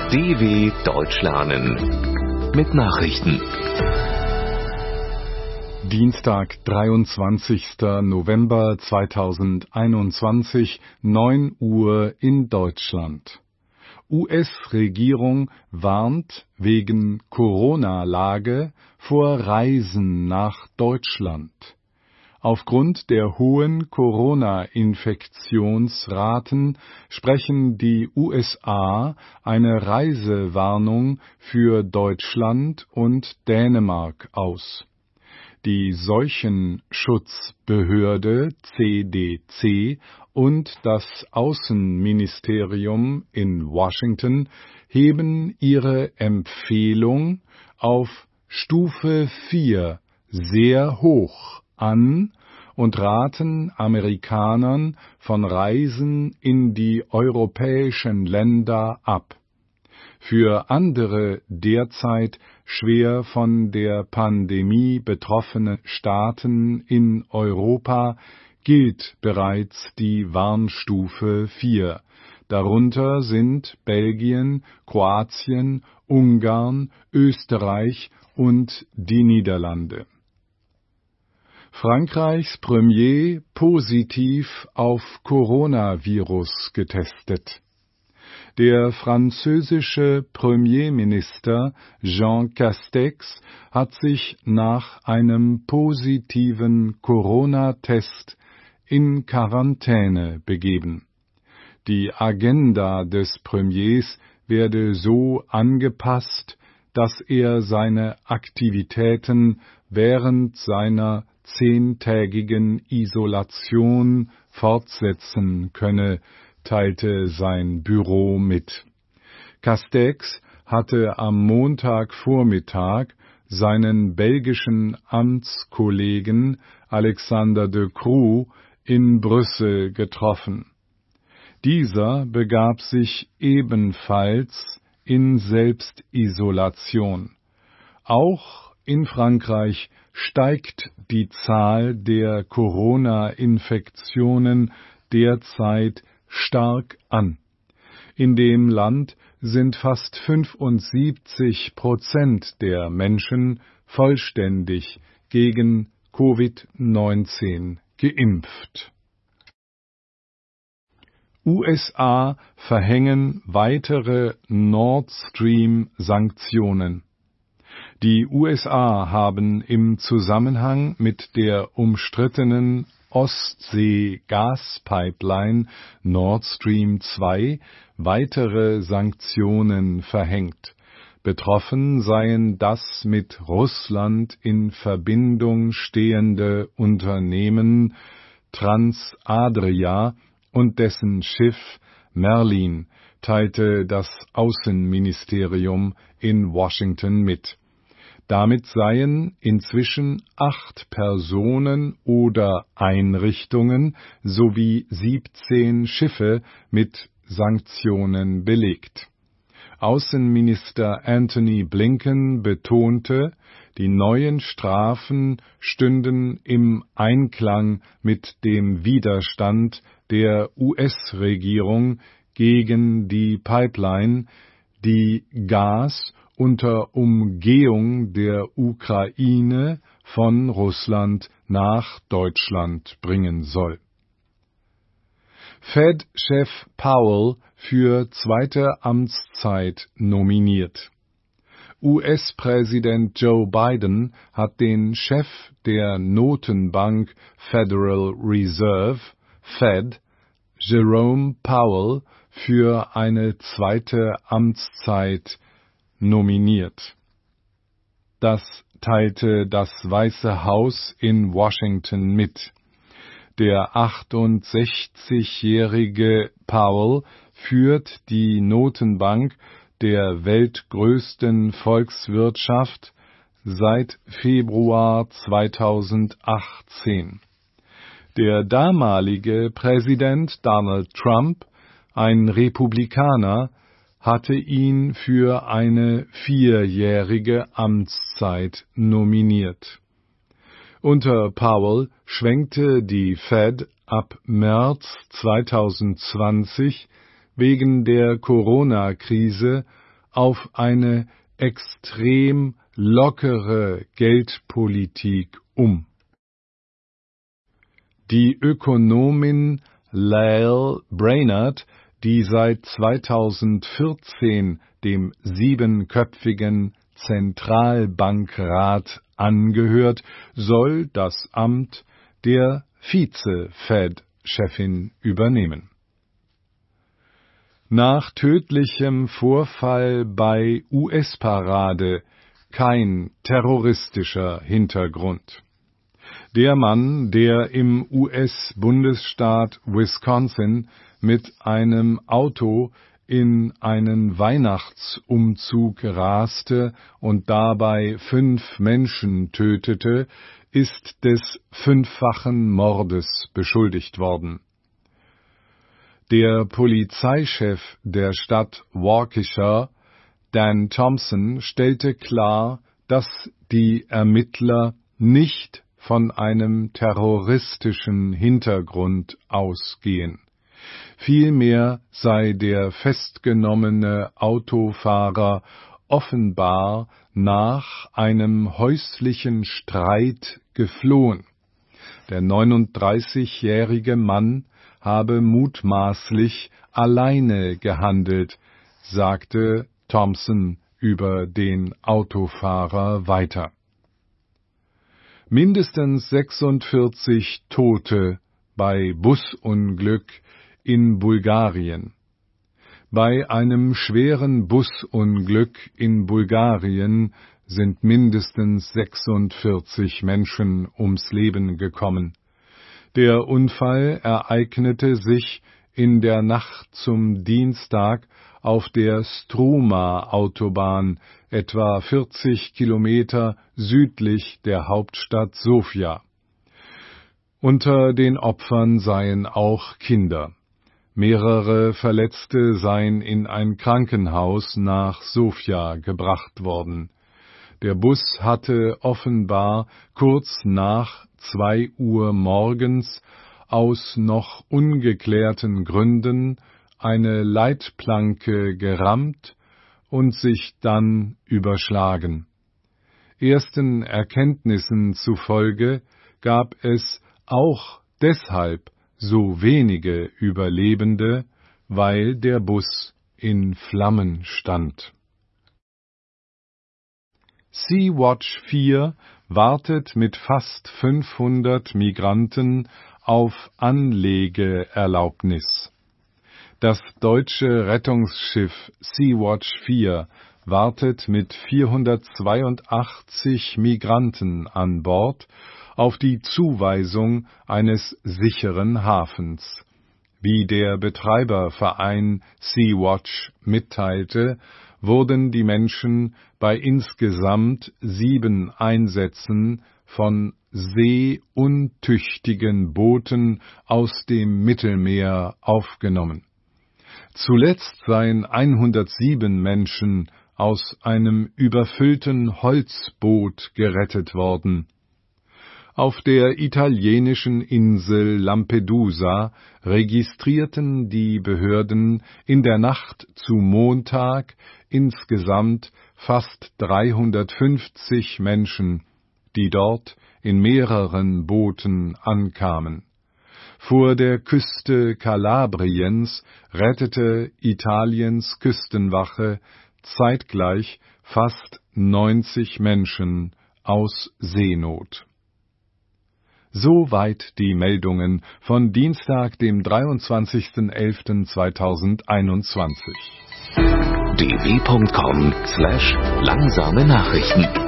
DW Deutsch lernen mit Nachrichten. Dienstag, 23. November 2021, 9 Uhr in Deutschland. US-Regierung warnt wegen Corona-Lage vor Reisen nach Deutschland. Aufgrund der hohen Corona-Infektionsraten sprechen die USA eine Reisewarnung für Deutschland und Dänemark aus. Die Seuchenschutzbehörde CDC und das Außenministerium in Washington heben ihre Empfehlung auf Stufe 4 sehr hoch an und raten Amerikanern von Reisen in die europäischen Länder ab. Für andere derzeit schwer von der Pandemie betroffene Staaten in Europa gilt bereits die Warnstufe 4. Darunter sind Belgien, Kroatien, Ungarn, Österreich und die Niederlande. Frankreichs Premier positiv auf Coronavirus getestet. Der französische Premierminister Jean Castex hat sich nach einem positiven Corona-Test in Quarantäne begeben. Die Agenda des Premiers werde so angepasst, dass er seine Aktivitäten während seiner 10-tägigen Isolation fortsetzen könne, teilte sein Büro mit. Castex hatte am Montagvormittag seinen belgischen Amtskollegen Alexander De Croo in Brüssel getroffen. Dieser begab sich ebenfalls in Selbstisolation. Auch in Frankreich steigt die Zahl der Corona-Infektionen derzeit stark an. In dem Land sind fast 75% der Menschen vollständig gegen Covid-19 geimpft. USA verhängen weitere Nord Stream-Sanktionen. Die USA haben im Zusammenhang mit der umstrittenen Ostsee-Gaspipeline Nord Stream 2 weitere Sanktionen verhängt. Betroffen seien das mit Russland in Verbindung stehende Unternehmen Transadria und dessen Schiff Merlin, teilte das Außenministerium in Washington mit. Damit seien inzwischen 8 Personen oder Einrichtungen sowie 17 Schiffe mit Sanktionen belegt. Außenminister Antony Blinken betonte, die neuen Strafen stünden im Einklang mit dem Widerstand der US-Regierung gegen die Pipeline, die Gas unter Umgehung der Ukraine von Russland nach Deutschland bringen soll. Fed-Chef Powell für zweite Amtszeit nominiert. US-Präsident Joe Biden hat den Chef der Notenbank Federal Reserve, Fed, Jerome Powell, für eine zweite Amtszeit nominiert. Das teilte das Weiße Haus in Washington mit. Der 68-jährige Powell führt die Notenbank der weltgrößten Volkswirtschaft seit Februar 2018. Der damalige Präsident Donald Trump, ein Republikaner, hatte ihn für eine 4-jährige Amtszeit nominiert. Unter Powell schwenkte die Fed ab März 2020 wegen der Corona-Krise auf eine extrem lockere Geldpolitik um. Die Ökonomin Lael Brainerd, die seit 2014 dem 7-köpfigen Zentralbankrat angehört, soll das Amt der Vize-Fed-Chefin übernehmen. Nach tödlichem Vorfall bei US-Parade kein terroristischer Hintergrund. Der Mann, der im US-Bundesstaat Wisconsin mit einem Auto in einen Weihnachtsumzug raste und dabei 5 Menschen tötete, ist des 5-fachen Mordes beschuldigt worden. Der Polizeichef der Stadt Waukesha, Dan Thompson, stellte klar, dass die Ermittler nicht von einem terroristischen Hintergrund ausgehen. Vielmehr sei der festgenommene Autofahrer offenbar nach einem häuslichen Streit geflohen. Der 39-jährige Mann habe mutmaßlich alleine gehandelt, sagte Thompson über den Autofahrer weiter. Mindestens 46 Tote bei Busunglück in Bulgarien. Bei einem schweren Busunglück in Bulgarien sind mindestens 46 Menschen ums Leben gekommen. Der Unfall ereignete sich in der Nacht zum Dienstag auf der Struma-Autobahn, etwa 40 Kilometer südlich der Hauptstadt Sofia. Unter den Opfern seien auch Kinder. Mehrere Verletzte seien in ein Krankenhaus nach Sofia gebracht worden. Der Bus hatte offenbar kurz nach 2 Uhr morgens aus noch ungeklärten Gründen eine Leitplanke gerammt und sich dann überschlagen. Ersten Erkenntnissen zufolge gab es auch deshalb so wenige Überlebende, weil der Bus in Flammen stand. Sea-Watch 4 wartet mit fast 500 Migranten auf Anlegeerlaubnis. Das deutsche Rettungsschiff Sea-Watch 4 wartet mit 482 Migranten an Bord auf die Zuweisung eines sicheren Hafens. Wie der Betreiberverein Sea-Watch mitteilte, wurden die Menschen bei insgesamt 7 Einsätzen von seeuntüchtigen Booten aus dem Mittelmeer aufgenommen. Zuletzt seien 107 Menschen aus einem überfüllten Holzboot gerettet worden. Auf der italienischen Insel Lampedusa registrierten die Behörden in der Nacht zu Montag insgesamt fast 350 Menschen, die dort in mehreren Booten ankamen. Vor der Küste Kalabriens rettete Italiens Küstenwache zeitgleich fast 90 Menschen aus Seenot. Soweit die Meldungen von Dienstag, dem 23.11.2021. dw.com/langsame Nachrichten